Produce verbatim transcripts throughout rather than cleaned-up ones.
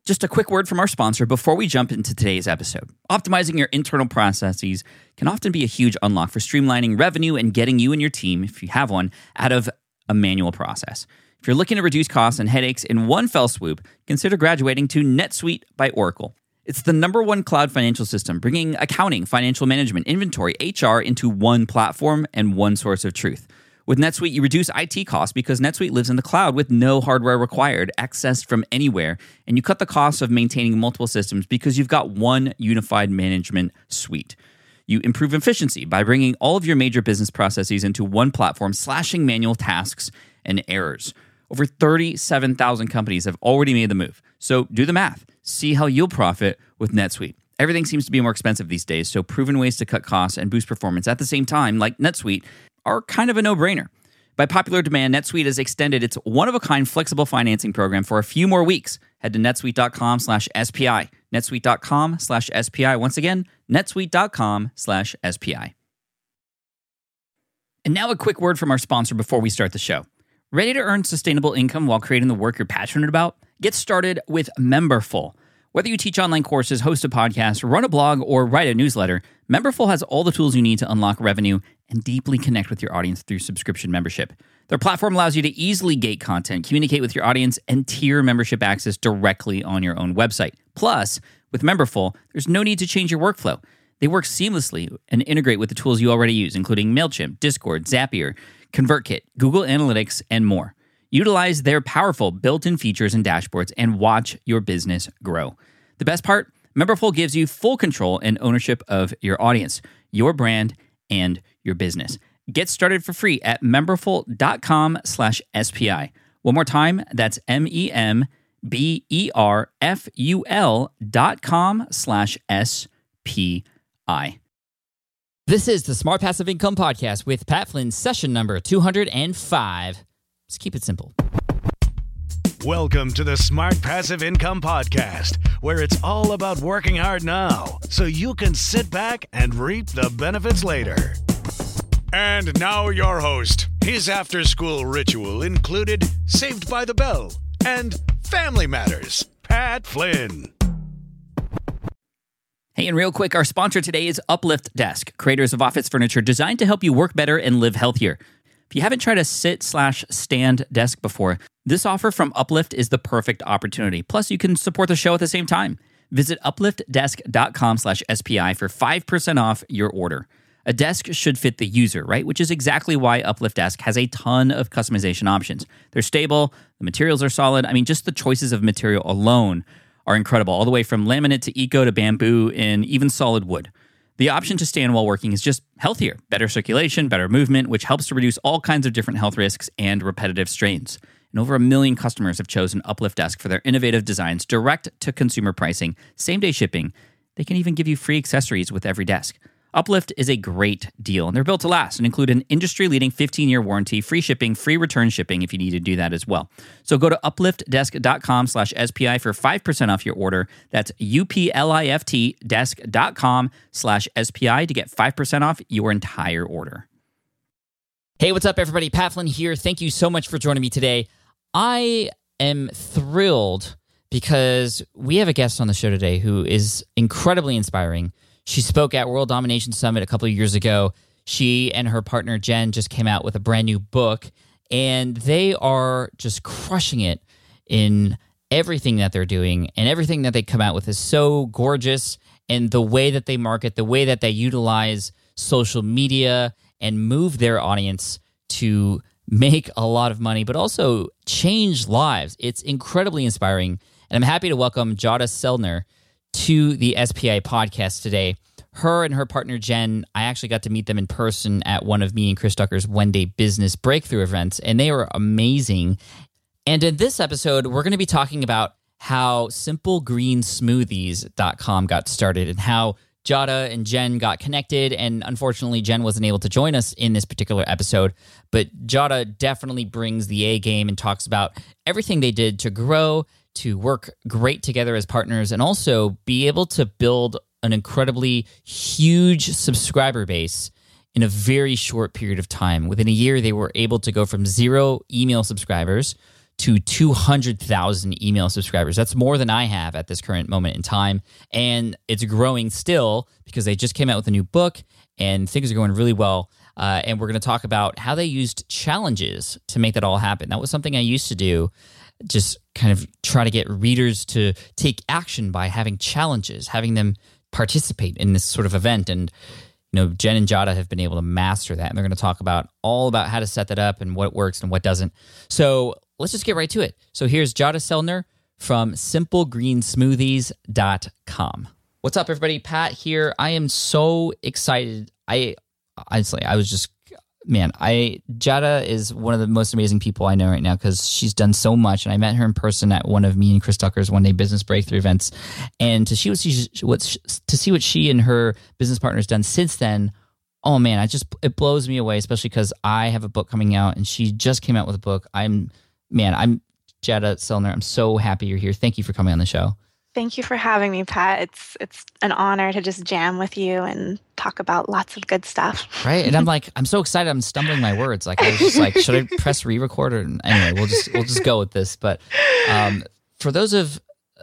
Just a quick word from our sponsor before we jump into today's episode. Optimizing your internal processes can often be a huge unlock for streamlining revenue and getting you and your team, if you have one, out of a manual process. If you're looking to reduce costs and headaches in one fell swoop, consider graduating to NetSuite by Oracle. It's the number one cloud financial system, bringing accounting, financial management, inventory, H R into one platform and one source of truth. With NetSuite, you reduce I T costs because NetSuite lives in the cloud with no hardware required, accessed from anywhere, and you cut the cost of maintaining multiple systems because you've got one unified management suite. You improve efficiency by bringing all of your major business processes into one platform, slashing manual tasks and errors. Over thirty-seven thousand companies have already made the move. So do the math. See how you'll profit with NetSuite. Everything seems to be more expensive these days, so proven ways to cut costs and boost performance at the same time, like NetSuite, are kind of a no-brainer. By popular demand, NetSuite has extended its one-of-a-kind flexible financing program for a few more weeks. Head to netsuite.com slash SPI. netsuite.com slash SPI. Once again, netsuite.com slash SPI. And now a quick word from our sponsor before we start the show. Ready to earn sustainable income while creating the work you're passionate about? Get started with Memberful. Whether you teach online courses, host a podcast, run a blog, or write a newsletter, Memberful has all the tools you need to unlock revenue and deeply connect with your audience through subscription membership. Their platform allows you to easily gate content, communicate with your audience, and tier membership access directly on your own website. Plus, with Memberful, there's no need to change your workflow. They work seamlessly and integrate with the tools you already use, including MailChimp, Discord, Zapier, ConvertKit, Google Analytics, and more. Utilize their powerful built-in features and dashboards and watch your business grow. The best part? Memberful gives you full control and ownership of your audience, your brand, and your business. Get started for free at memberful.com slash SPI. One more time, that's M-E-M-B-E-R-F-U-L dot com slash S-P-I. This is the Smart Passive Income Podcast with Pat Flynn, session number two hundred five. Just keep it simple. Welcome to the Smart Passive Income Podcast, where it's all about working hard now so you can sit back and reap the benefits later. And now your host. His after-school ritual included Saved by the Bell and Family Matters, Pat Flynn. Hey, and real quick, our sponsor today is Uplift Desk, creators of office furniture designed to help you work better and live healthier. If you haven't tried a sit slash stand desk before, this offer from Uplift is the perfect opportunity. Plus, you can support the show at the same time. Visit upliftdesk.com slash SPI for five percent off your order. A desk should fit the user, right? Which is exactly why Uplift Desk has a ton of customization options. They're stable, the materials are solid. I mean, just the choices of material alone are incredible, all the way from laminate to eco to bamboo and even solid wood. The option to stand while working is just healthier, better circulation, better movement, which helps to reduce all kinds of different health risks and repetitive strains. And over a million customers have chosen Uplift Desk for their innovative designs, direct to consumer pricing, same-day shipping. They can even give you free accessories with every desk. Uplift is a great deal, and they're built to last and include an industry-leading fifteen-year warranty, free shipping, free return shipping if you need to do that as well. So go to upliftdesk.com slash SPI for five percent off your order. That's U-P-L-I-F-T desk.com slash SPI to get five percent off your entire order. Hey, what's up, everybody? Pat Flynn here. Thank you so much for joining me today. I am thrilled because we have a guest on the show today who is incredibly inspiring. She spoke at World Domination Summit a couple of years ago. She and her partner, Jen, just came out with a brand new book, and they are just crushing it in everything that they're doing, and everything that they come out with is so gorgeous, and the way that they market, the way that they utilize social media and move their audience to make a lot of money, but also change lives. It's incredibly inspiring, and I'm happy to welcome Jada Seldner to the S P I podcast today. Her and her partner, Jen, I actually got to meet them in person at one of me and Chris Ducker's one-day business breakthrough events, and they were amazing. And in this episode, we're going to be talking about how simple green smoothies dot com got started and how Jada and Jen got connected, and unfortunately, Jen wasn't able to join us in this particular episode, but Jada definitely brings the A game and talks about everything they did to grow, to work great together as partners, and also be able to build an incredibly huge subscriber base in a very short period of time. Within a year, they were able to go from zero email subscribers to two hundred thousand email subscribers. That's more than I have at this current moment in time. And it's growing still because they just came out with a new book and things are going really well. Uh, and we're going to talk about how they used challenges to make that all happen. That was something I used to do, just kind of try to get readers to take action by having challenges, having them participate in this sort of event. And you know, Jen and Giada have been able to master that. And they're going to talk about all about how to set that up and what works and what doesn't. So let's just get right to it. So here's Giada Sellner from simple green smoothies dot com. What's up, everybody? Pat here. I am so excited. I honestly, I was just, man, I Giada is one of the most amazing people I know right now because she's done so much. And I met her in person at one of me and Chris Tucker's one day business breakthrough events. And to see what she, what to see what she and her business partners done since then. Oh man, I just it blows me away, especially because I have a book coming out and she just came out with a book. I'm man, I'm Giada Sellner. I'm so happy you're here. Thank you for coming on the show. Thank you for having me, Pat. It's it's an honor to just jam with you and talk about lots of good stuff. Right, and I'm like, I'm so excited. I'm stumbling my words. Like I was just like, should I press re-record? Or anyway, we'll just we'll just go with this. But um, for those of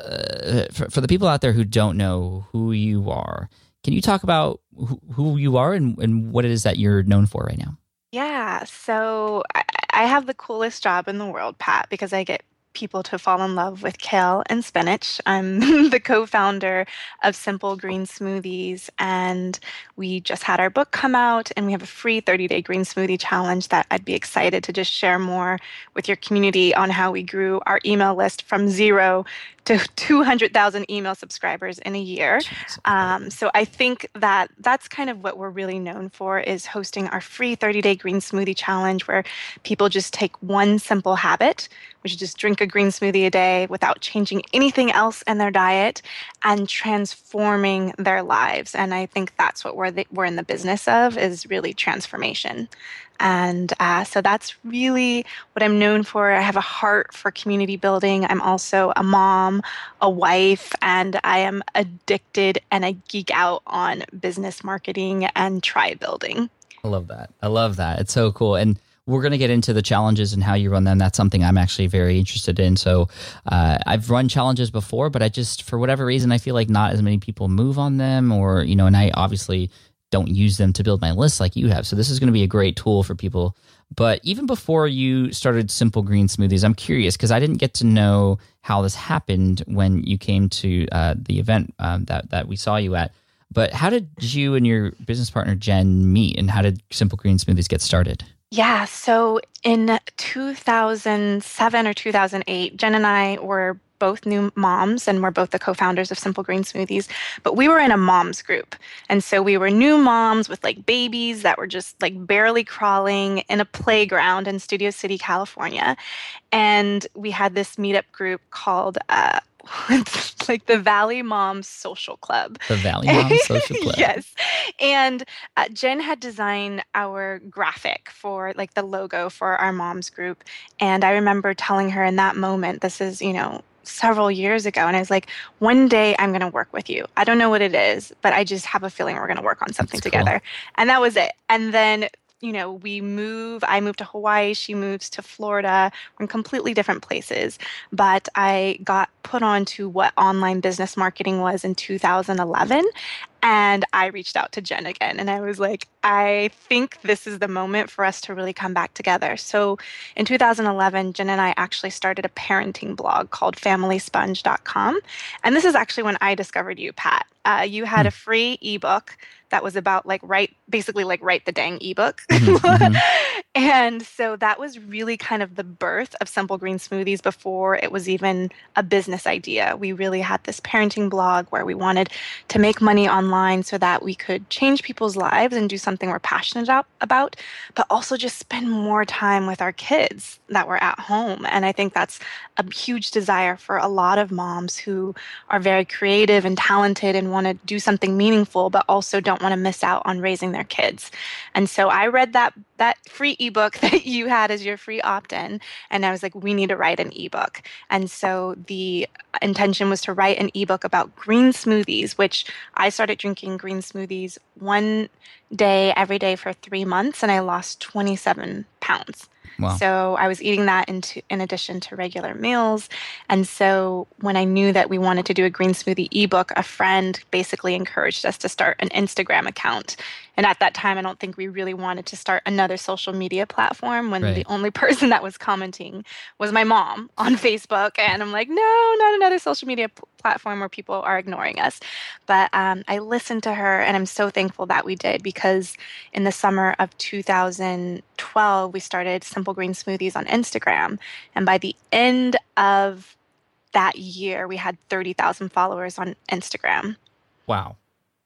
uh, for, for the people out there who don't know who you are, can you talk about who, who you are and, and what it is that you're known for right now? Yeah, so I, I have the coolest job in the world, Pat, because I get people to fall in love with kale and spinach. I'm the co-founder of Simple Green Smoothies, and we just had our book come out, and we have a free thirty-day green smoothie challenge that I'd be excited to just share more with your community on how we grew our email list from zero to two hundred thousand email subscribers in a year. Um, so I think that that's kind of what we're really known for, is hosting our free thirty-day green smoothie challenge where people just take one simple habit, which is just drink a green smoothie a day without changing anything else in their diet and transforming their lives. And I think that's what we're, the, we're in the business of, is really transformation. And uh, so that's really what I'm known for. I have a heart for community building. I'm also a mom, a wife, and I am addicted and I geek out on business marketing and tribe building. I love that. I love that. It's so cool. And we're going to get into the challenges and how you run them. That's something I'm actually very interested in. So uh, I've run challenges before, but I just, for whatever reason, I feel like not as many people move on them, or, you know, and I obviously don't use them to build my list like you have. So this is going to be a great tool for people. But even before you started Simple Green Smoothies, I'm curious because I didn't get to know how this happened when you came to uh, the event um, that, that we saw you at. But how did you and your business partner, Jen, meet, and how did Simple Green Smoothies get started? Yeah, so in two thousand seven or two thousand eight, Jen and I were both new moms, and we're both the co-founders of Simple Green Smoothies, but we were in a moms group. And so we were new moms with like babies that were just like barely crawling in a playground in Studio City, California. And we had this meetup group called uh, it's like the Valley Moms Social Club. The Valley Moms Social Club. Yes. And uh, Jen had designed our graphic for like the logo for our moms group. And I remember telling her in that moment, this is, you know, several years ago. And I was like, one day I'm going to work with you. I don't know what it is, but I just have a feeling we're going to work on something That's together. Cool. And that was it. And then you know, we move, I moved to Hawaii, she moves to Florida. We're in completely different places. But I got put on to what online business marketing was in two thousand eleven. And I reached out to Jen again and I was like, I think this is the moment for us to really come back together. So in two thousand eleven, Jen and I actually started a parenting blog called family sponge dot com. And this is actually when I discovered you, Pat. Uh, you had a free ebook that was about like write, basically like write the dang ebook. Mm-hmm, mm-hmm. And so that was really kind of the birth of Simple Green Smoothies before it was even a business idea. We really had this parenting blog where we wanted to make money online so that we could change people's lives and do something we're passionate about, but also just spend more time with our kids that were at home. And I think that's a huge desire for a lot of moms who are very creative and talented and want to do something meaningful, but also don't want to miss out on raising their kids. And so I read that that free ebook that you had as your free opt-in, and I was like, we need to write an ebook. And so the intention was to write an ebook about green smoothies, which I started drinking green smoothies one day every day for three months, and I lost twenty-seven pounds. Wow. So I was eating that into, in addition to regular meals. And so when I knew that we wanted to do a green smoothie ebook, a friend basically encouraged us to start an Instagram account. And at that time, I don't think we really wanted to start another social media platform when Right. the only person that was commenting was my mom on Facebook. And I'm like, no, not another social media p- platform where people are ignoring us. But um, I listened to her, and I'm so thankful that we did, because in the summer of two thousand twelve, we started Simple Green Smoothies on Instagram. And by the end of that year, we had thirty thousand followers on Instagram. Wow.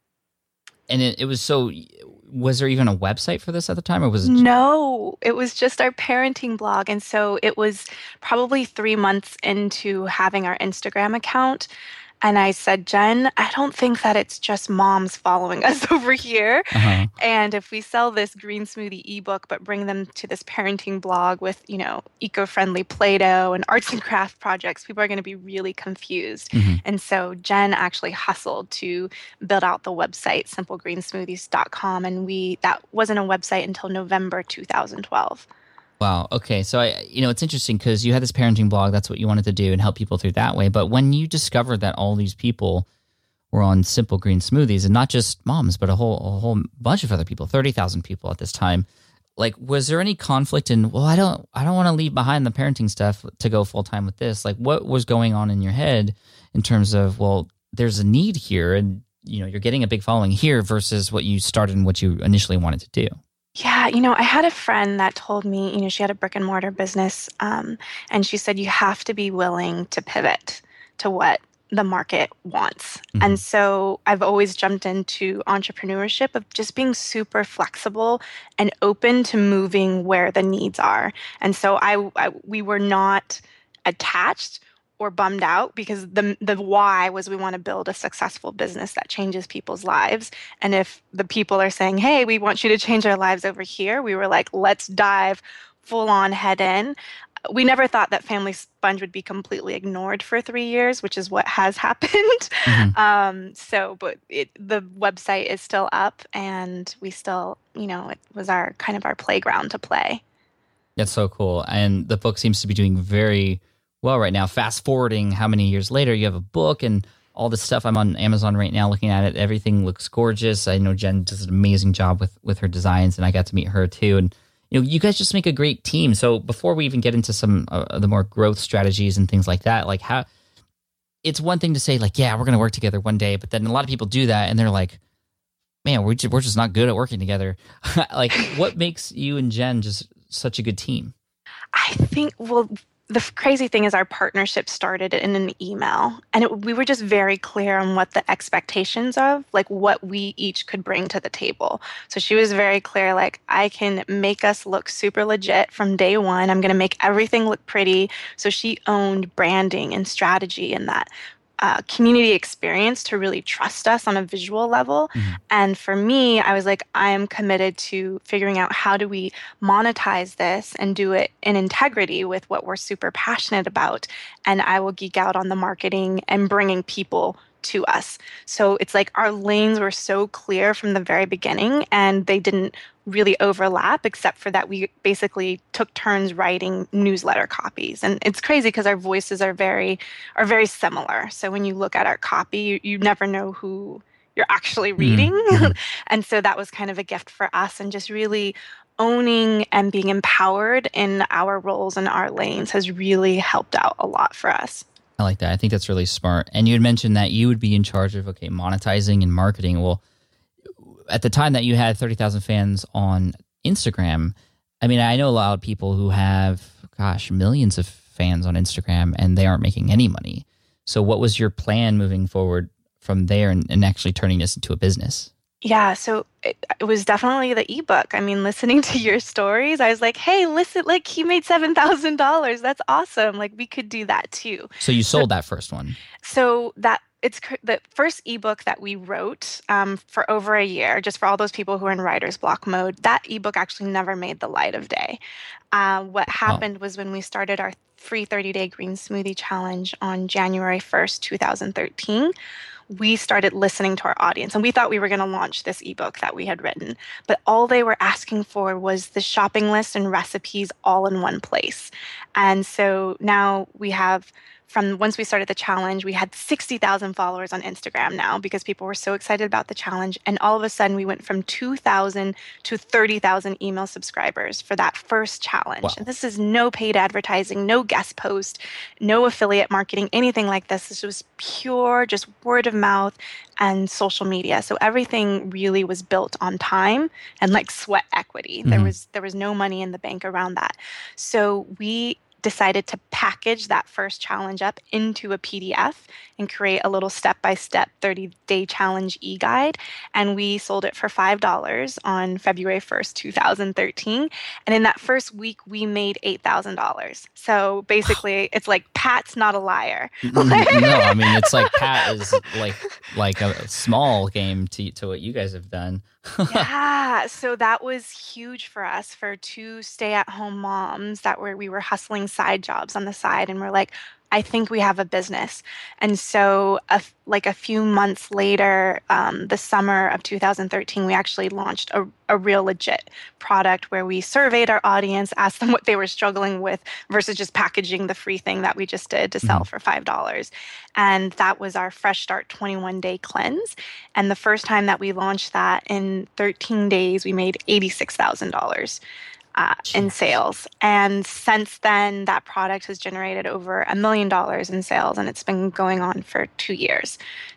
And it, it was so, was there even a website for this at the time, or was it? No, it was just our parenting blog. And so it was probably three months into having our Instagram account. And I said, Jen, I don't think that it's just moms following us over here. Uh-huh. And if we sell this green smoothie ebook, but bring them to this parenting blog with, you know, eco-friendly Play-Doh and arts and craft projects, people are going to be really confused. Mm-hmm. And so Jen actually hustled to build out the website, simple green smoothies dot com. And we that wasn't a website until November two thousand twelve. Wow. Okay. So, I, you know, it's interesting because you had this parenting blog. That's what you wanted to do and help people through that way. But when you discovered that all these people were on Simple Green Smoothies, and not just moms, but a whole a whole bunch of other people, thirty thousand people at this time, like, was there any conflict in, well, I don't I don't want to leave behind the parenting stuff to go full time with this? Like, what was going on in your head in terms of, well, there's a need here, and, you know, you're getting a big following here versus what you started and what you initially wanted to do? Yeah, you know, I had a friend that told me, you know, she had a brick and mortar business, um, and she said, you have to be willing to pivot to what the market wants. Mm-hmm. And so I've always jumped into entrepreneurship of just being super flexible and open to moving where the needs are. And so I, I we were not attached or bummed out, because the the why was we want to build a successful business that changes people's lives. And if the people are saying, hey, we want you to change our lives over here, we were like, let's dive full on head in. We never thought that Family Sponge would be completely ignored for three years, which is what has happened. Mm-hmm. Um, so, but it, the website is still up, and we still, you know, it was our kind of our playground to play. That's so cool. And the book seems to be doing very well right now. Fast forwarding how many years later, you have a book and all this stuff. I'm on Amazon right now looking at it. Everything looks gorgeous. I know Jen does an amazing job with, with her designs, and I got to meet her too. And, you know, you guys just make a great team. So before we even get into some uh, of the more growth strategies and things like that, like, how, it's one thing to say, like, yeah, we're going to work together one day, but then a lot of people do that and they're like, man, we're just, we're just not good at working together. Like, what makes you and Jen just such a good team? I think, well, the f- crazy thing is our partnership started in an email, and it, we were just very clear on what the expectations of, like, what we each could bring to the table. So she was very clear, like, I can make us look super legit from day one. I'm going to make everything look pretty. So she owned branding and strategy and that Uh, community experience to really trust us on a visual level. Mm-hmm. And for me, I was like, I am committed to figuring out how do we monetize this and do it in integrity with what we're super passionate about. And I will geek out on the marketing and bringing people to us. So it's like our lanes were so clear from the very beginning, and they didn't really overlap, except for that we basically took turns writing newsletter copies. And it's crazy because our voices are very are very similar. So when you look at our copy, you, you never know who you're actually reading. Mm-hmm. And so that was kind of a gift for us, and just really owning and being empowered in our roles and our lanes has really helped out a lot for us. I like that. I think that's really smart. And you had mentioned that you would be in charge of, okay, monetizing and marketing. Well, at the time that you had thirty thousand fans on Instagram, I mean, I know a lot of people who have, gosh, millions of fans on Instagram, and they aren't making any money. So what was your plan moving forward from there, and, and actually turning this into a business? Yeah, so it, it was definitely the ebook. I mean, listening to your stories, I was like, hey, listen, like, he made seven thousand dollars. That's awesome. Like, we could do that too. So you sold so, that first one. So that it's the first ebook that we wrote um, for over a year, just for all those people who are in writer's block mode. That ebook actually never made the light of day. Uh, what happened oh. was when we started our free thirty-day green smoothie challenge on January first, two thousand thirteen, we started listening to our audience. And we thought we were going to launch this ebook that we had written. But all they were asking for was the shopping list and recipes all in one place. And so now we have, from once we started the challenge, we had sixty thousand followers on Instagram now because people were so excited about the challenge. And all of a sudden, we went from two thousand to thirty thousand email subscribers for that first challenge. Wow. And this is no paid advertising, no guest post, no affiliate marketing, anything like this. This was pure, just word of mouth and social media. So everything really was built on time and like sweat equity. Mm-hmm. There was there was no money in the bank around that. So we decided to package that first challenge up into a P D F and create a little step-by-step thirty-day challenge e-guide. And we sold it for five dollars on February first, two thousand thirteen. And in that first week, we made eight thousand dollars. So basically, it's like Pat's not a liar. No, I mean, it's like Pat is like like a small game to, to what you guys have done. Yeah, so that was huge for us, for two stay-at-home moms that were we were hustling side jobs on the side, and we're like, I think we have a business. And so a, like a few months later, um, the summer of two thousand thirteen, we actually launched a, a real legit product where we surveyed our audience, asked them what they were struggling with versus just packaging the free thing that we just did to sell mm-hmm. for five dollars. And that was our Fresh Start twenty-one day cleanse. And the first time that we launched that, in thirteen days, we made eighty-six thousand dollars. Uh, in sales. And since then, that product has generated over a million dollars in sales, and it's been going on for two years.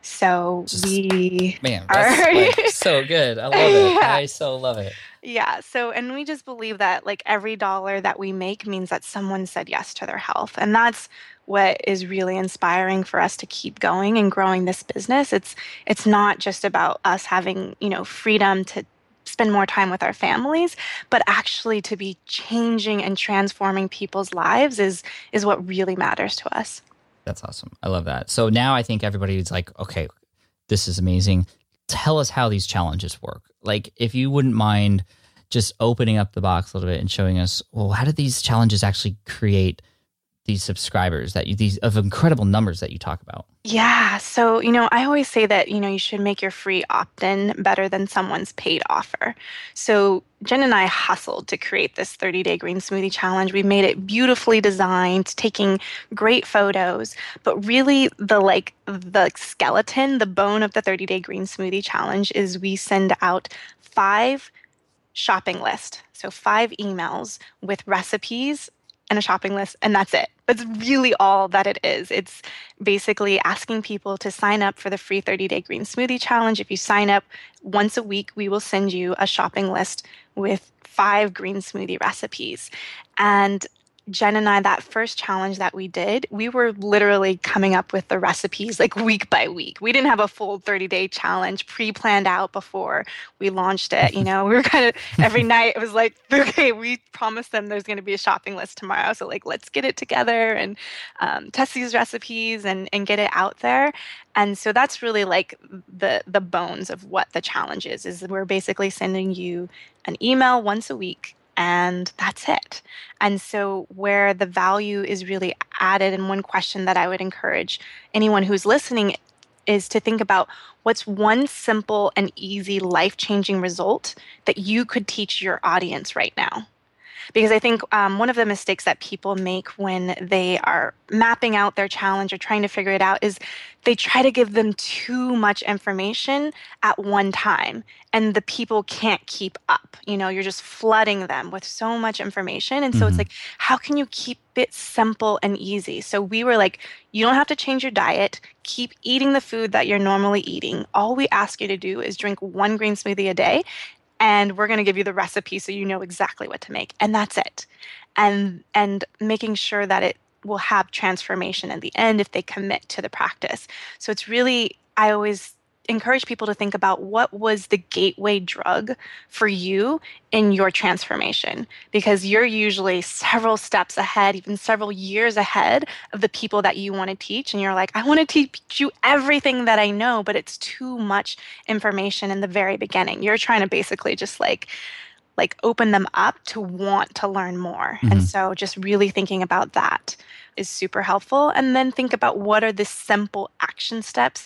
So Just, we man, are that's like so good. I love it. Yeah. I so love it. Yeah. So, and we just believe that like every dollar that we make means that someone said yes to their health. And that's what is really inspiring for us to keep going and growing this business. It's, it's not just about us having, you know, freedom to spend more time with our families, but actually to be changing and transforming people's lives is is what really matters to us. That's awesome. I love that. So now I think everybody's like, okay, this is amazing. Tell us how these challenges work. Like, if you wouldn't mind just opening up the box a little bit and showing us, well, how did these challenges actually create these subscribers that you, these of incredible numbers that you talk about? Yeah. So, you know, I always say that, you know, you should make your free opt-in better than someone's paid offer. So Jen and I hustled to create this thirty-day green smoothie challenge. We made it beautifully designed, taking great photos, but really the like the skeleton, the bone of the thirty-day green smoothie challenge is we send out five shopping lists. So five emails with recipes and a shopping list, and that's it. That's really all that it is. It's basically asking people to sign up for the free thirty-day green smoothie challenge. If you sign up once a week, we will send you a shopping list with five green smoothie recipes. And Jen and I, that first challenge that we did, we were literally coming up with the recipes like week by week. We didn't have a full thirty-day challenge pre-planned out before we launched it. You know, we were kind of every night it was like, okay, we promised them there's going to be a shopping list tomorrow, so like let's get it together and um, test these recipes and and get it out there. And so that's really like the the bones of what the challenge is. Is we're basically sending you an email once a week. And that's it. And so where the value is really added, and one question that I would encourage anyone who's listening is to think about what's one simple and easy life-changing result that you could teach your audience right now. Because I think um, one of the mistakes that people make when they are mapping out their challenge or trying to figure it out is they try to give them too much information at one time, and the people can't keep up. You know, you're just flooding them with so much information. And so mm-hmm. it's like, how can you keep it simple and easy? So we were like, you don't have to change your diet. Keep eating the food that you're normally eating. All we ask you to do is drink one green smoothie a day. And we're going to give you the recipe so you know exactly what to make. And that's it. And and making sure that it will have transformation in the end if they commit to the practice. So it's really, I always encourage people to think about what was the gateway drug for you in your transformation, because you're usually several steps ahead, even several years ahead of the people that you want to teach. And you're like, I want to teach you everything that I know, but it's too much information in the very beginning. You're trying to basically just like, like open them up to want to learn more. Mm-hmm. And so just really thinking about that is super helpful. And then think about what are the simple action steps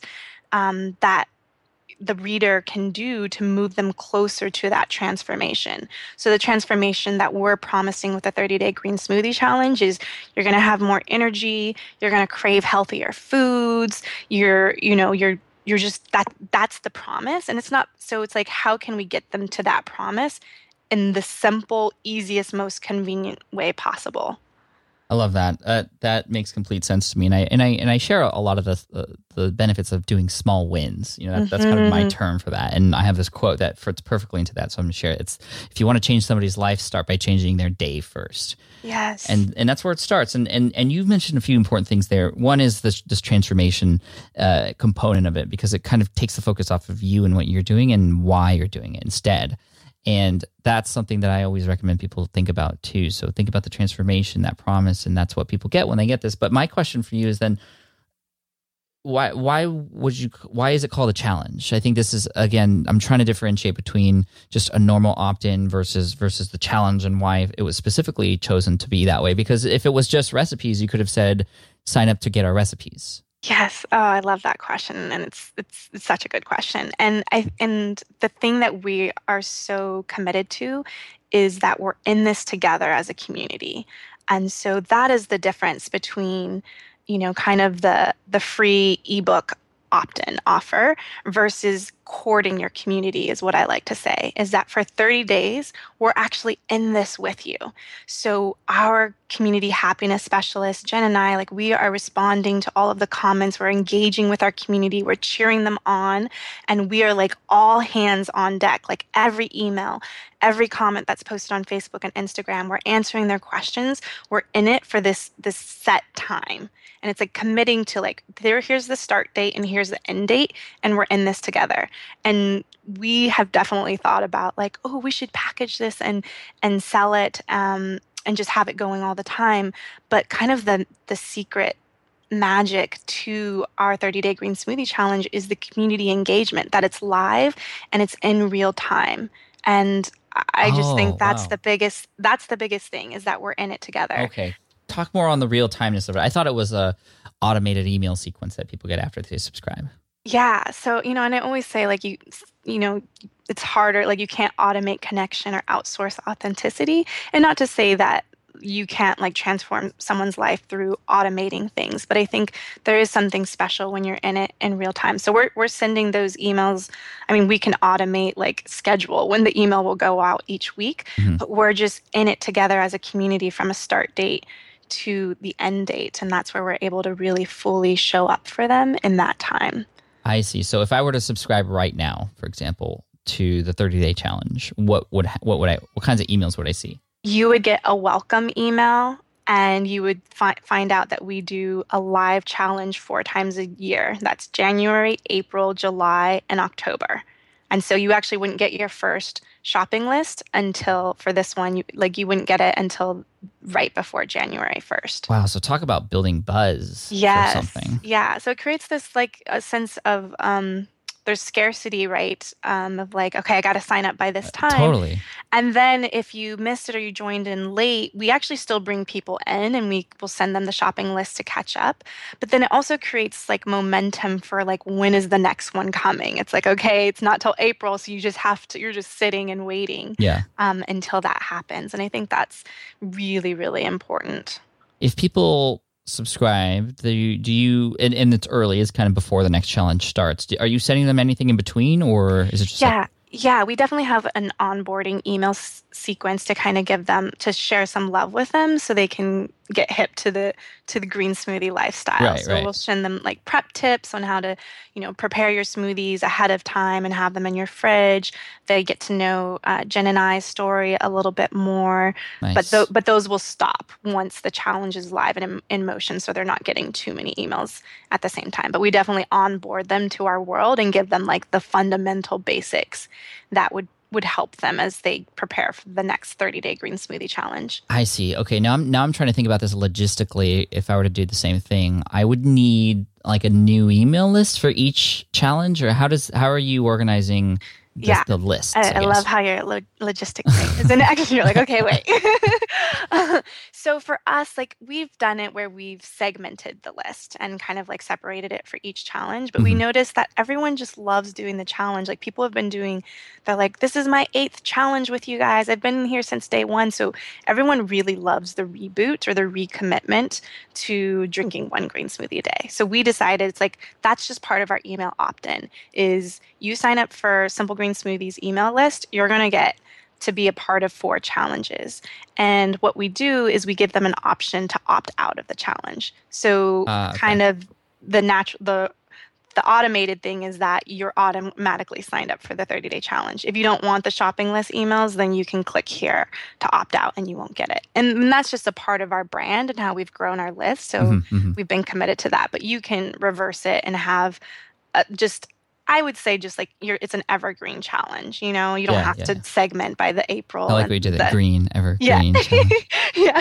um, that the reader can do to move them closer to that transformation. So the transformation that we're promising with the thirty-day Green Smoothie Challenge is you're going to have more energy, you're going to crave healthier foods, you're, you know, you're you're just that that's the promise. And it's not, so it's like, how can we get them to that promise in the simple, easiest, most convenient way possible? I love that. Uh, that makes complete sense to me, and I and I and I share a lot of the uh, the benefits of doing small wins. You know, that, mm-hmm. that's kind of my term for that. And I have this quote that fits perfectly into that, so I'm going to share it. It's, if you want to change somebody's life, start by changing their day first. Yes, and and that's where it starts. And and and you've mentioned a few important things there. One is this this transformation uh, component of it, because it kind of takes the focus off of you and what you're doing and why you're doing it instead. And that's something that I always recommend people think about too. So think about the transformation, that promise, and that's what people get when they get this. But my question for you is then, why why would you why is it called a challenge? I think this is, again, I'm trying to differentiate between just a normal opt-in versus versus the challenge, and why it was specifically chosen to be that way. Because if it was just recipes, you could have said, sign up to get our recipes. Yes. Oh, I love that question. And it's, it's it's such a good question. And I and the thing that we are so committed to is that we're in this together as a community. And so that is the difference between, you know, kind of the the free ebook opt-in offer versus courting your community, is what I like to say, is that for thirty days, we're actually in this with you. So our community happiness specialist, Jen and I, like, we are responding to all of the comments. We're engaging with our community. We're cheering them on. And we are like all hands on deck, like every email, every comment that's posted on Facebook and Instagram, we're answering their questions. We're in it for this, this set time. And it's like committing to, like, there, here's the start date and here's the end date, and we're in this together. And we have definitely thought about, like, oh, we should package this and and sell it um, and just have it going all the time. But kind of the the secret magic to our thirty-day Green Smoothie Challenge is the community engagement, that it's live and it's in real time. And I just Oh, think that's wow. the biggest that's the biggest thing, is that we're in it together. Okay. Talk more on the real timeness of it. I thought it was a automated email sequence that people get after they subscribe. Yeah. So, you know, and I always say, like, you, you know, it's harder, like, you can't automate connection or outsource authenticity. And not to say that you can't, like, transform someone's life through automating things, but I think there is something special when you're in it in real time. So we're we're sending those emails. I mean, we can automate, like, schedule when the email will go out each week, Mm-hmm. but we're just in it together as a community from a start date to the end date. And that's where we're able to really fully show up for them in that time. I see. So if I were to subscribe right now, for example, to the thirty-day challenge, what would what would I what kinds of emails would I see? You would get a welcome email, and you would fi- find out that we do a live challenge four times a year. That's January, April, July, and October. And so you actually wouldn't get your first shopping list until, for this one, you, like, you wouldn't get it until right before January first. Wow. So talk about building buzz Yes. for something. Yeah. So it creates this, like, a sense of um, there's scarcity, right? Um, of like, okay, I got to sign up by this time. Totally. And then if you missed it or you joined in late, we actually still bring people in and we will send them the shopping list to catch up. But then it also creates, like, momentum for, like, when is the next one coming? It's like, okay, it's not till April, so you just have to, you're just sitting and waiting Yeah. um, until that happens. And I think that's really, really important. If people subscribe, do you, do you and, and it's early, it's kind of before the next challenge starts. Do, are you sending them anything in between, or is it just like, Yeah. Yeah, we definitely have an onboarding email s- sequence to kind of give them, to share some love with them so they can get hip to the to the green smoothie lifestyle. Right, so right. we'll send them, like, prep tips on how to, you know, prepare your smoothies ahead of time and have them in your fridge. They get to know uh, Jen and I's story a little bit more, nice. but th- but those will stop once the challenge is live and in, in motion, so they're not getting too many emails at the same time. But we definitely onboard them to our world and give them, like, the fundamental basics that would would help them as they prepare for the next thirty-day Green Smoothie Challenge. I see. Okay, now I'm now I'm trying to think about this logistically. If I were to do the same thing, I would need, like, a new email list for each challenge, or how does how are you organizing the, Yeah. the lists? I, I guess? love how your lo- logistic thing is in action. You're like, okay, wait. So for us, like we've done it where we've segmented the list and kind of like separated it for each challenge. But we Mhm. noticed that everyone just loves doing the challenge. Like people have been doing, they're like, this is my eighth challenge with you guys. I've been here since day one. So everyone really loves the reboot or the recommitment to drinking one green smoothie a day. So we decided it's like, that's just part of our email opt-in is you sign up for Simple Green Smoothies email list, you're going to get to be a part of four challenges. And what we do is we give them an option to opt out of the challenge. So Ah, okay. kind of the natural the the automated thing is that you're automatically signed up for the thirty-day challenge. If you don't want the shopping list emails, then you can click here to opt out and you won't get it. And that's just a part of our brand and how we've grown our list. So Mhm, mhm. we've been committed to that. But you can reverse it and have uh, just I would say just like you're it's an evergreen challenge, you know, you don't Yeah, have yeah, to yeah. segment by the April. I like and we did the the- green, Yeah. evergreen challenge. yeah.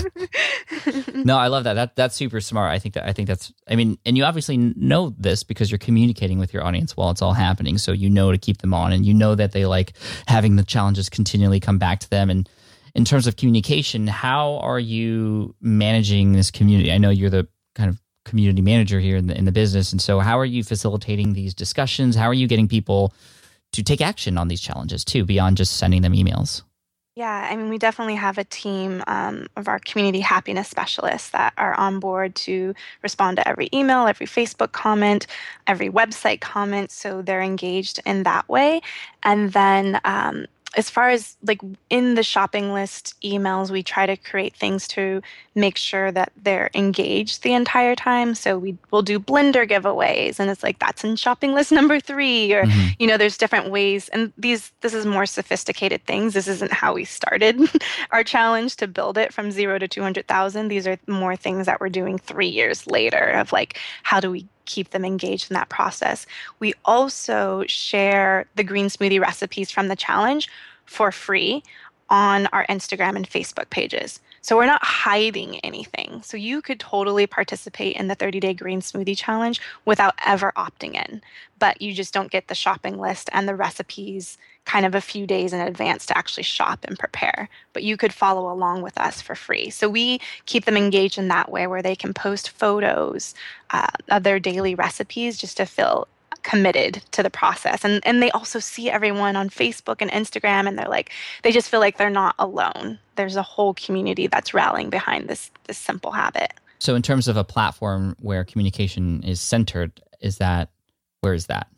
No, I love that. That that's super smart. I think that I think that's. I mean, and you obviously know this because you're communicating with your audience while it's all happening, so you know to keep them on, and you know that they like having the challenges continually come back to them. And in terms of communication, how are you managing this community? I know you're the kind of community manager here in the in the business, and so how are you facilitating these discussions? How are you getting people to take action on these challenges too, beyond just sending them emails? Yeah, I mean, we definitely have a team um, of our community happiness specialists that are on board to respond to every email, every Facebook comment, every website comment. So they're engaged in that way. And then um, as far as like in the shopping list emails, we try to create things to make sure that they're engaged the entire time. So we will do blender giveaways, and it's like that's in shopping list number three, or Mhm. you know, there's different ways. And these this is more sophisticated things. This isn't how we started our challenge to build it from zero to two hundred thousand. These are more things that we're doing three years later of like how do we keep them engaged in that process. We also share the green smoothie recipes from the challenge for free on our Instagram and Facebook pages. So we're not hiding anything. So you could totally participate in the thirty-day green smoothie challenge without ever opting in, but you just don't get the shopping list and the recipes kind of a few days in advance to actually shop and prepare. But you could follow along with us for free. So we keep them engaged in that way where they can post photos uh, of their daily recipes just to feel committed to the process. And and they also see everyone on Facebook and Instagram, and they're like, they just feel like they're not alone. There's a whole community that's rallying behind this this simple habit. So in terms of a platform where communication is centered, is that, where is that?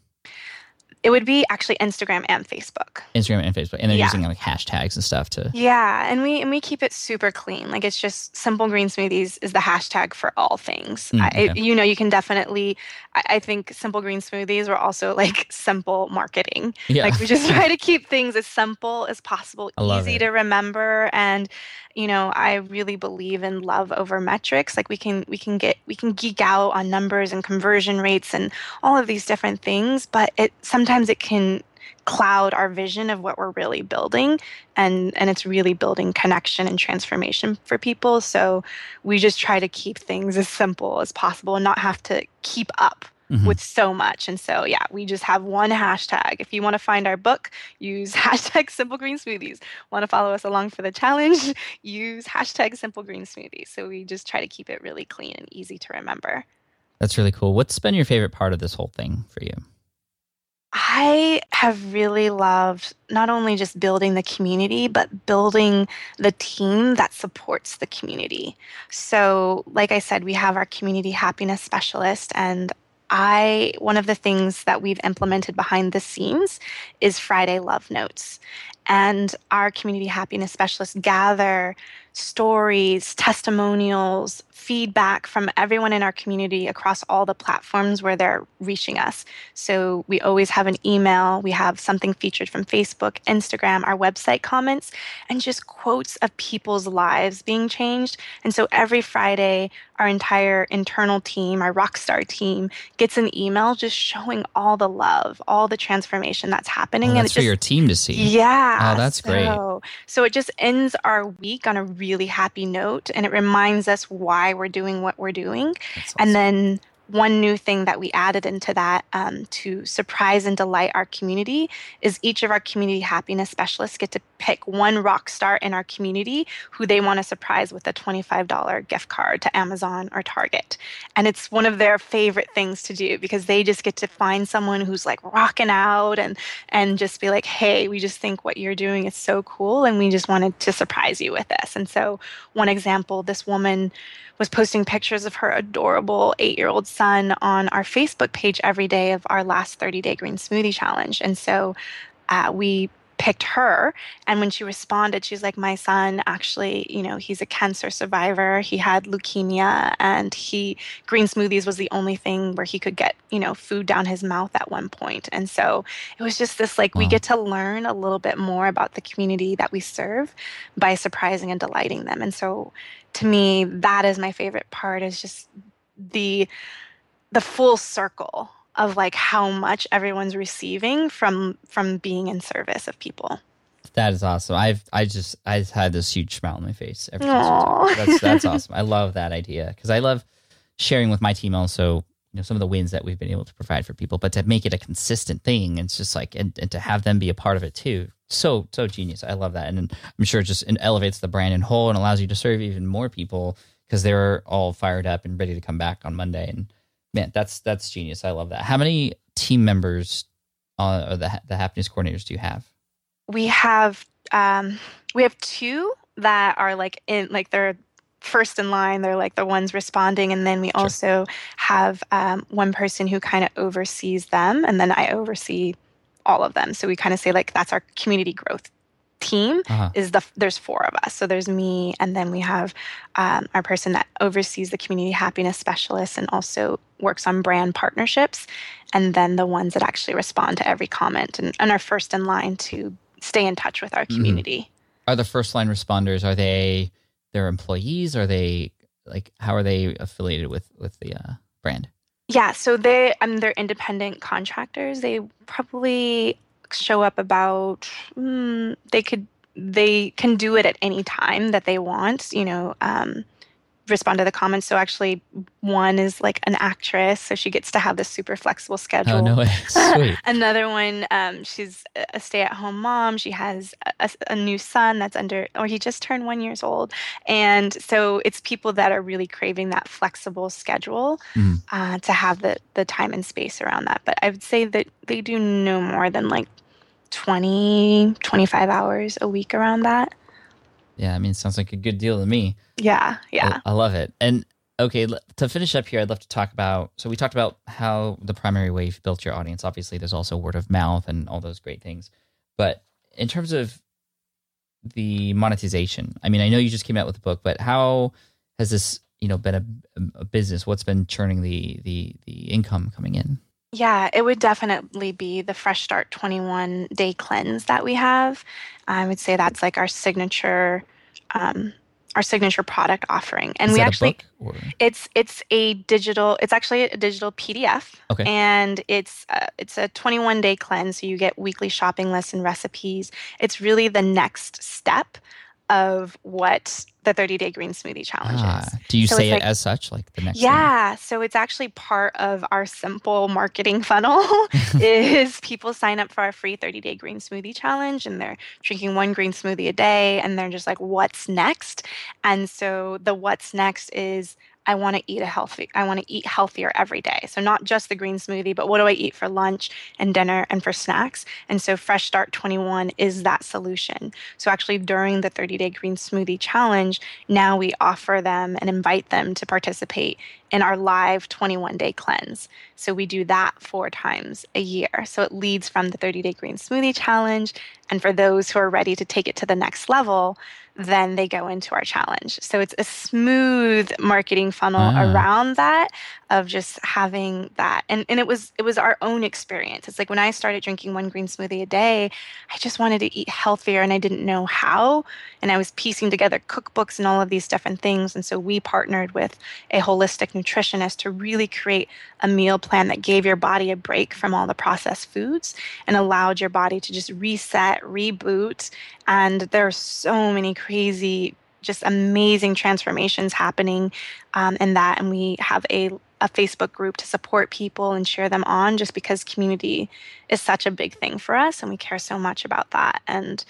It would be actually Instagram and Facebook. Instagram and Facebook. And they're Yeah. using like hashtags and stuff to, Yeah, and we and we keep it super clean. Like it's just Simple Green Smoothies is the hashtag for all things. Mm, I, okay. it, you know, you can definitely. I, I think Simple Green Smoothies were also like simple marketing. yeah. Like we just try to keep things as simple as possible, I love easy it. to remember, and you know, I really believe in love over metrics. Like we can we can get we can geek out on numbers and conversion rates and all of these different things, but it sometimes it can cloud our vision of what we're really building, and and it's really building connection and transformation for people. So we just try to keep things as simple as possible and not have to keep up Mhm. with so much. And so yeah, we just have one hashtag. If you want to find our book, use hashtag Simple Green Smoothies. Want to follow us along for the challenge, use hashtag Simple Green Smoothies. So we just try to keep it really clean and easy to remember. That's really cool. What's been your favorite part of this whole thing for you? I have really loved not only just building the community, but building the team that supports the community. So, like I said, we have our community happiness specialist, and I, one of the things that we've implemented behind the scenes is Friday Love Notes. And our community happiness specialists gather stories, testimonials, feedback from everyone in our community across all the platforms where they're reaching us. So we always have an email, we have something featured from Facebook, Instagram, our website comments, and just quotes of people's lives being changed. And so every Friday, our entire internal team, our Rockstar team, gets an email just showing all the love, all the transformation that's happening. Oh, and that's it for just, your team to see. yeah. Oh, that's great. So, so it just ends our week on a really happy note, and it reminds us why we're doing what we're doing. That's And awesome. then one new thing that we added into that um, to surprise and delight our community is each of our community happiness specialists get to pick one rock star in our community who they want to surprise with a twenty-five dollars gift card to Amazon or Target. And it's one of their favorite things to do because they just get to find someone who's like rocking out and and just be like, hey, we just think what you're doing is so cool and we just wanted to surprise you with this. And so one example, this woman was posting pictures of her adorable eight-year-old son on our Facebook page every day of our last thirty-day green smoothie challenge. And so uh, we picked her. And when she responded, she's like, my son actually, you know, he's a cancer survivor. He had leukemia and he, green smoothies was the only thing where he could get, you know, food down his mouth at one point. And so it was just this, like, wow. we get to learn a little bit more about the community that we serve by surprising and delighting them. And so to me, that is my favorite part, is just the, the full circle of like how much everyone's receiving from from being in service of people. That is awesome. I've I just I've had this huge smile on my face every time. That's that's awesome. I love that idea because I love sharing with my team also, you know, some of the wins that we've been able to provide for people, but to make it a consistent thing, it's just like and, and to have them be a part of it too. So so genius. I love that, and I'm sure it just it elevates the brand in whole and allows you to serve even more people because they're all fired up and ready to come back on Monday. And man, that's that's genius. I love that. How many team members uh, or the the happiness coordinators do you have? We have um, we have two that are like in like they're first in line. They're like the ones responding, and then we sure. also have um, one person who kind of oversees them, and then I oversee all of them. So we kind of say like that's our community growth team. Uh-huh. Is the there's four of us. So there's me, and then we have um, our person that oversees the community happiness specialist and also works on brand partnerships, and then the ones that actually respond to every comment and, and are first in line to stay in touch with our community. Mm-hmm. Are the first line responders, are they their employees? Are they like, how are they affiliated with, with the uh, brand? Yeah, so they, I mean, they're independent contractors. They probably show up about, mm, they could, they can do it at any time that they want, you know, um, respond to the comments. So actually one is like an actress, so she gets to have this super flexible schedule. Oh, no way. Sweet. Another one, um, she's a stay-at-home mom. She has a, a new son that's under, or he just turned one years old. And so it's people that are really craving that flexible schedule mm. uh, to have the, the time and space around that. But I would say that they do no more than like twenty, twenty-five hours a week around that. Yeah, I mean, it sounds like a good deal to me. Yeah, yeah. I, I love it. And okay, to finish up here, I'd love to talk about, so we talked about how the primary way you've built your audience. Obviously, there's also word of mouth and all those great things. But in terms of the monetization, I mean, I know you just came out with a book, but how has this, you know, been a, a business? What's been churning the the the income coming in? Yeah, it would definitely be the Fresh Start twenty-one day cleanse that we have. I would say that's like our signature, um, our signature product offering. And Is we that actually, a book or? it's it's a digital. It's actually a digital P D F. Okay. And it's uh, it's a twenty-one day cleanse. So you get weekly shopping lists and recipes. It's really the next step of what the thirty day green smoothie challenge ah, is. Do you so say it like, as such, like the next Yeah, thing? So it's actually part of our simple marketing funnel is people sign up for our free thirty day green smoothie challenge and they're drinking one green smoothie a day and they're just like, what's next? And so the what's next is I want to eat a healthy, I want to eat healthier every day. So not just the green smoothie, but what do I eat for lunch and dinner and for snacks? And so Fresh Start twenty-one is that solution. So actually during the thirty day green smoothie challenge, now we offer them and invite them to participate in our live twenty-one day cleanse. So we do that four times a year. So it leads from the thirty day green smoothie challenge. And for those who are ready to take it to the next level, then they go into our challenge. So it's a smooth marketing funnel ah. around that of just having that. And and it was it was our own experience. It's like when I started drinking one green smoothie a day, I just wanted to eat healthier and I didn't know how. And I was piecing together cookbooks and all of these different things. And so we partnered with a holistic nutritionist to really create a meal plan that gave your body a break from all the processed foods and allowed your body to just reset, reboot. And there are so many crazy, just amazing transformations happening um, in that. And we have a, a Facebook group to support people and share them on just because community is such a big thing for us and we care so much about that. And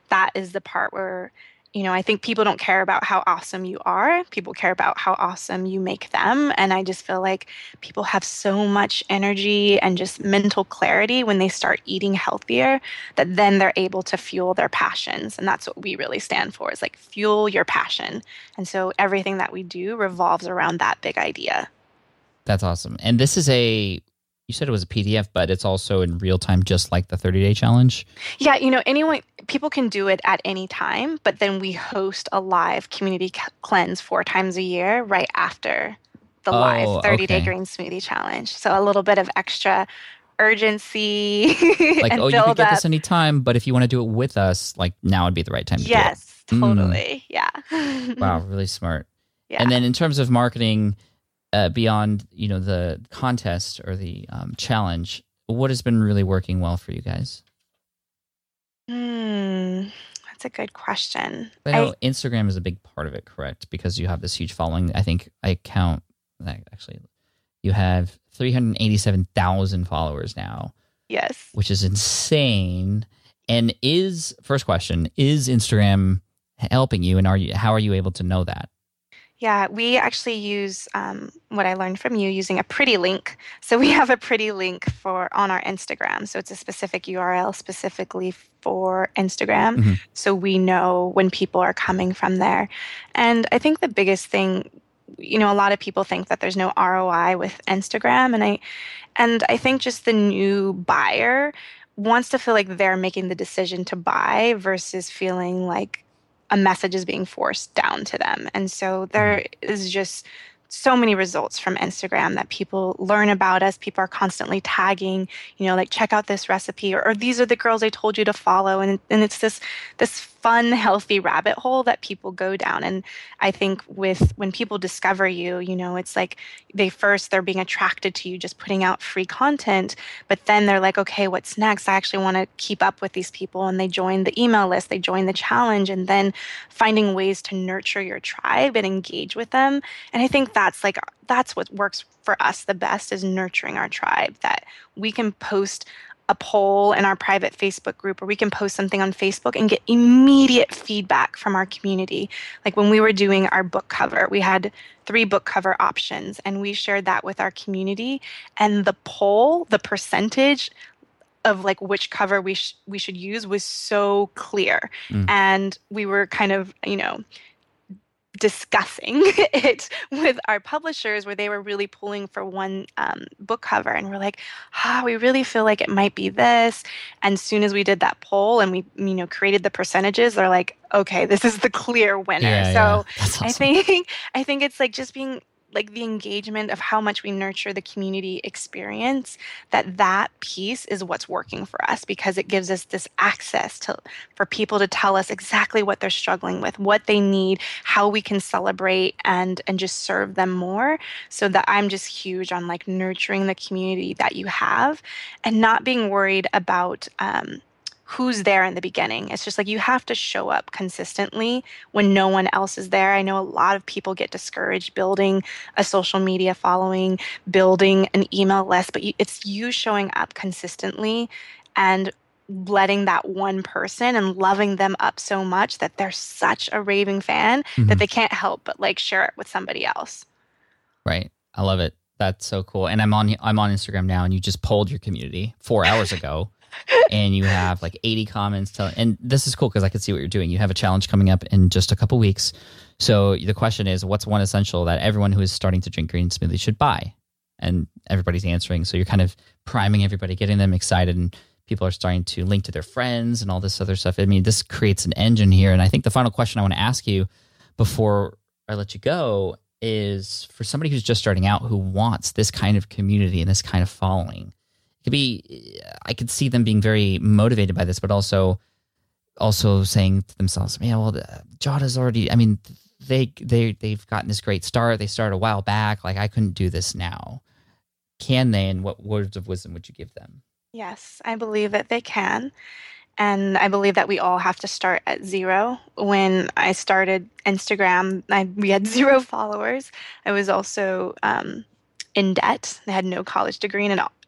that is the part where, you know, I think people don't care about how awesome you are. People care about how awesome you make them. And I just feel like people have so much energy and just mental clarity when they start eating healthier that then they're able to fuel their passions. And that's what we really stand for, is like fuel your passion. And so everything that we do revolves around that big idea. That's awesome. And this is a, you said it was a P D F, but it's also in real time, just like the thirty-day challenge? Yeah, you know, anyone, people can do it at any time, but then we host a live community c- cleanse four times a year right after the Oh, live thirty-day okay. green smoothie challenge. So a little bit of extra urgency Like, and oh, you build could get up. this anytime, but if you want to do it with us, like now would be the right time to do it. Yes, Mm. totally. Yeah. Wow, really smart. Yeah. And then in terms of marketing, uh, beyond, you know, the contest or the um, challenge, what has been really working well for you guys? Hmm, that's a good question. I know Instagram is a big part of it, correct? Because you have this huge following. I think I count, actually, you have three hundred eighty-seven thousand followers now, Yes. which is insane. And is, first question, is Instagram helping you, and are you, how are you able to know that? Yeah, we actually use um, what I learned from you using a pretty link. So we have a pretty link for on our Instagram. So it's a specific U R L specifically for Instagram. Mm-hmm. So we know when people are coming from there. And I think the biggest thing, you know, a lot of people think that there's no R O I with Instagram. And I and I think just the new buyer wants to feel like they're making the decision to buy versus feeling like a message is being forced down to them. And so there is just so many results from Instagram that people learn about us. People are constantly tagging, you know, like, check out this recipe, or, or these are the girls I told you to follow. And, and it's this this fun, healthy rabbit hole that people go down. And I think with when people discover you, you know, it's like they first, they're being attracted to you just putting out free content, but then they're like, okay, what's next? I actually want to keep up with these people. And they join the email list, they join the challenge, and then finding ways to nurture your tribe and engage with them. And I think that's like, that's what works for us the best, is nurturing our tribe, that we can post a poll in our private Facebook group, or we can post something on Facebook and get immediate feedback from our community. Like when we were doing our book cover, we had three book cover options, and we shared that with our community. And the poll, the percentage of like which cover we sh- we should use was so clear. Mm. And we were kind of, you know, discussing it with our publishers, where they were really pulling for one um, book cover, and we're like, ah, we really feel like it might be this. And as soon as we did that poll and we, you know, created the percentages, they're like, okay, this is the clear winner. Yeah, so yeah. That's awesome. I think I think it's like just being like the engagement of how much we nurture the community experience, that that piece is what's working for us, because it gives us this access to for people to tell us exactly what they're struggling with, what they need, how we can celebrate and and just serve them more. So that I'm just huge on like nurturing the community that you have, and not being worried about um, who's there in the beginning. It's just like you have to show up consistently when no one else is there. I know a lot of people get discouraged building a social media following, building an email list, but you, it's you showing up consistently and letting that one person and loving them up so much that they're such a raving fan Mm-hmm. that they can't help but like share it with somebody else. Right. I love it. That's so cool. And I'm on I'm on Instagram now, and you just polled your community four hours ago. And you have like eighty comments. Tell, and this is cool because I can see what you're doing. You have a challenge coming up in just a couple weeks. So the question is, what's one essential that everyone who is starting to drink green smoothie should buy? And everybody's answering. So you're kind of priming everybody, getting them excited, and people are starting to link to their friends and all this other stuff. I mean, this creates an engine here. And I think the final question I want to ask you before I let you go is, for somebody who's just starting out who wants this kind of community and this kind of following, it could be, I could see them being very motivated by this, but also also saying to themselves, man, well, Jada's already, I mean, they, they, they've gotten this great start. They started a while back. Like, I couldn't do this now. Can they? And what words of wisdom would you give them? Yes, I believe that they can. And I believe that we all have to start at zero. When I started Instagram, I, we had zero followers. I was also um, in debt. I had no college degree, and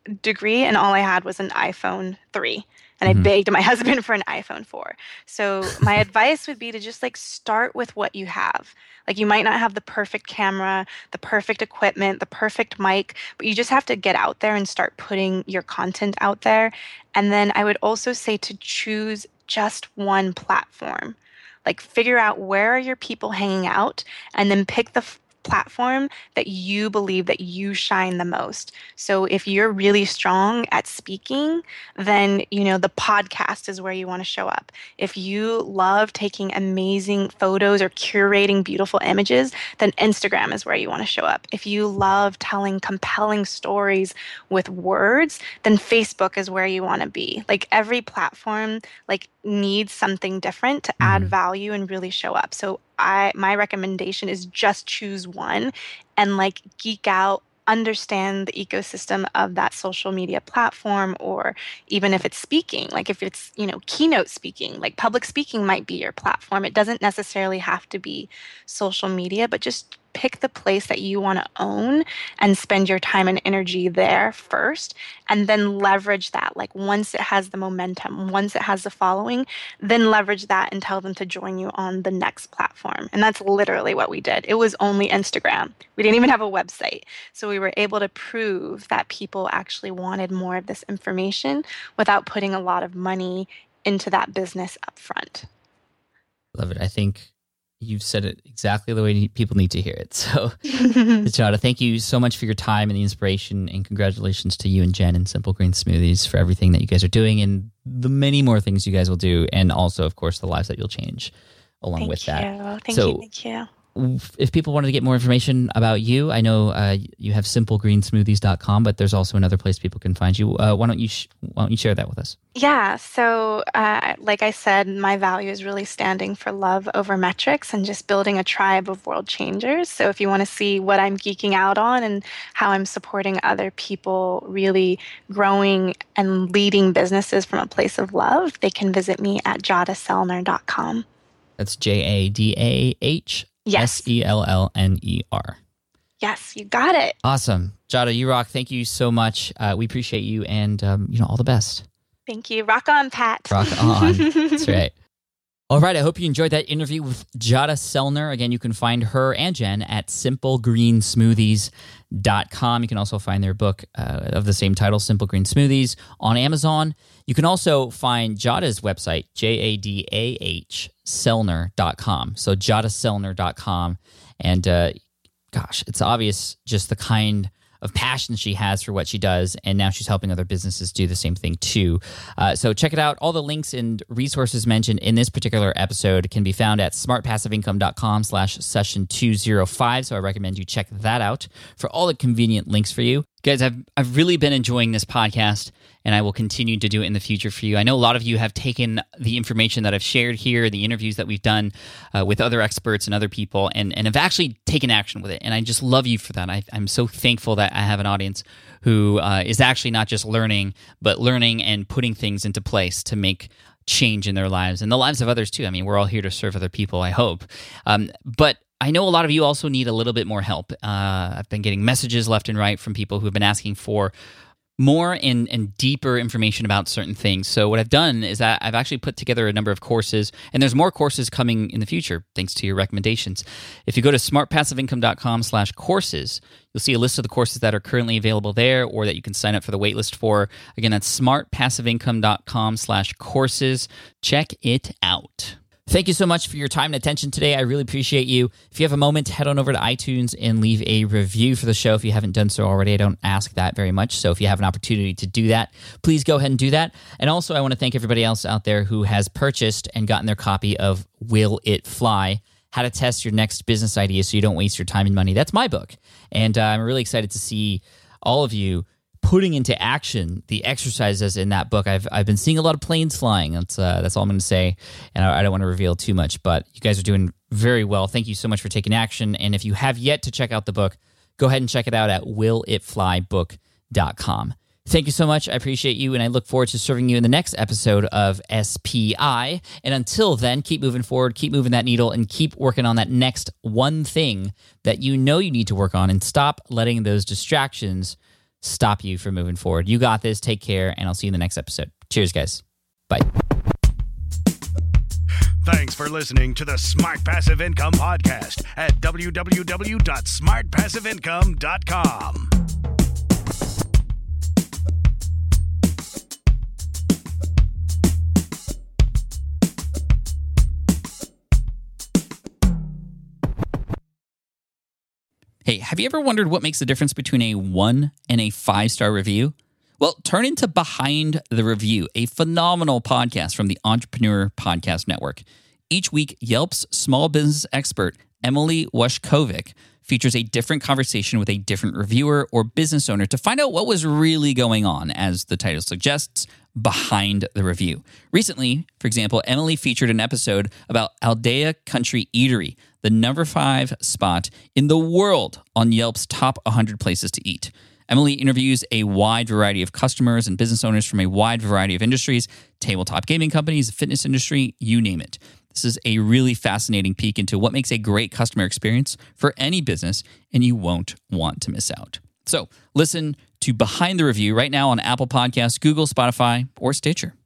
degree and all I had was an iPhone three. And Mhm. I begged my husband for an iPhone four. So my advice would be to just like start with what you have. Like you might not have the perfect camera, the perfect equipment, the perfect mic, but you just have to get out there and start putting your content out there. And then I would also say to choose just one platform. Like figure out where are your people hanging out and then pick the f- platform that you believe that you shine the most. So if you're really strong at speaking, then you know the podcast is where you want to show up. If you love taking amazing photos or curating beautiful images, then Instagram is where you want to show up. If you love telling compelling stories with words, then Facebook is where you want to be. Like every platform like needs something different to add Mhm. value and really show up. So I my recommendation is just choose one and like geek out, understand the ecosystem of that social media platform, or even if it's speaking, like if it's, you know, keynote speaking, like public speaking might be your platform. It doesn't necessarily have to be social media, but just pick the place that you want to own and spend your time and energy there first, and then leverage that. Like once it has the momentum, once it has the following, then leverage that and tell them to join you on the next platform. And that's literally what we did. It was only Instagram. We didn't even have a website. So we were able to prove that people actually wanted more of this information without putting a lot of money into that business up front. Love it. I think you've said it exactly the way people need to hear it. So, Jada, thank you so much for your time and the inspiration, and congratulations to you and Jen and Simple Green Smoothies for everything that you guys are doing and the many more things you guys will do, and also, of course, the lives that you'll change along Thank with you. that. Thank so, you. Thank you. If people wanted to get more information about you, I know uh, you have simple green smoothies dot com, but there's also another place people can find you. Uh, why don't you sh- why don't you share that with us? Yeah, so uh, like I said, my value is really standing for love over metrics and just building a tribe of world changers. So if you want to see what I'm geeking out on and how I'm supporting other people really growing and leading businesses from a place of love, they can visit me at jada sellner dot com. That's J A D A H S E L L N E R. Yes, you got it. Awesome. Jada, you rock. Thank you so much. Uh, we appreciate you, and um, you know, all the best. Thank you. Rock on, Pat. Rock on. That's right. All right. I hope you enjoyed that interview with Jada Sellner. Again, you can find her and Jen at simple green smoothies dot com. You can also find their book uh, of the same title, Simple Green Smoothies, on Amazon. You can also find Jada's website, J A D A H Sellner dot com. So jada sellner dot com. And uh, gosh, it's obvious just the kind of passion she has for what she does, and now she's helping other businesses do the same thing too. Uh, so check it out. All the links and resources mentioned in this particular episode can be found at smart passive income dot com slash session two oh five. So I recommend you check that out for all the convenient links for you. Guys, I've I've really been enjoying this podcast, and I will continue to do it in the future for you. I know a lot of you have taken the information that I've shared here, the interviews that we've done uh, with other experts and other people, and, and have actually taken action with it. And I just love you for that. I, I'm so thankful that I have an audience who uh, is actually not just learning, but learning and putting things into place to make change in their lives and the lives of others too. I mean, we're all here to serve other people, I hope. Um, but I know a lot of you also need a little bit more help. Uh, I've been getting messages left and right from people who have been asking for more and, and deeper information about certain things. So what I've done is that I've actually put together a number of courses, and there's more courses coming in the future, thanks to your recommendations. If you go to smart passive income dot com slash courses, you'll see a list of the courses that are currently available there, or that you can sign up for the waitlist for. Again, that's smart passive income dot com slash courses. Check it out. Thank you so much for your time and attention today. I really appreciate you. If you have a moment, head on over to iTunes and leave a review for the show if you haven't done so already. I don't ask that very much. So if you have an opportunity to do that, please go ahead and do that. And also, I want to thank everybody else out there who has purchased and gotten their copy of Will It Fly? How to Test Your Next Business Idea So You Don't Waste Your Time and Money. That's my book. And uh, I'm really excited to see all of you putting into action the exercises in that book. I've I've been seeing a lot of planes flying. That's uh, that's all I'm going to say, and I, I don't want to reveal too much. But you guys are doing very well. Thank you so much for taking action. And if you have yet to check out the book, go ahead and check it out at will it fly book dot com. Thank you so much. I appreciate you, and I look forward to serving you in the next episode of S P I. And until then, keep moving forward, keep moving that needle, and keep working on that next one thing that you know you need to work on, and stop letting those distractions stop you from moving forward. You got this. Take care, and I'll see you in the next episode. Cheers, guys. Bye. Thanks for listening to the Smart Passive Income Podcast at w w w dot smart passive income dot com. Hey, have you ever wondered what makes the difference between a one and a five-star review? Well, turn into Behind the Review, a phenomenal podcast from the Entrepreneur Podcast Network. Each week, Yelp's small business expert, Emily Washkovic, features a different conversation with a different reviewer or business owner to find out what was really going on, as the title suggests, behind the review. Recently, for example, Emily featured an episode about Aldea Country Eatery, the number five spot in the world on Yelp's top one hundred places to eat. Emily interviews a wide variety of customers and business owners from a wide variety of industries, tabletop gaming companies, fitness industry, you name it. This is a really fascinating peek into what makes a great customer experience for any business, and you won't want to miss out. So listen to Behind the Review right now on Apple Podcasts, Google, Spotify, or Stitcher.